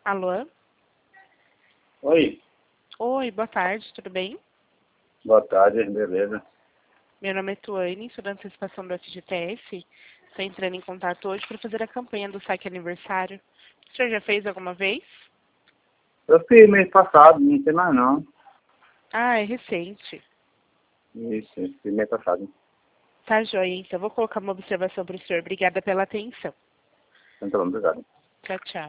Alô? Oi, Oi, boa tarde, tudo bem? boa tarde, beleza. Meu nome é Tuane, sou da antecipação do FGTS. Estou entrando em contato hoje para fazer a campanha do saque aniversário. O senhor já fez alguma vez? Eu fiz mês passado, não sei mais não. Ah, é recente. Isso, fiz mês passado. Tá joia, então. Vou colocar uma observação para o senhor. Obrigada pela atenção. Então, obrigado. Tchau, tchau.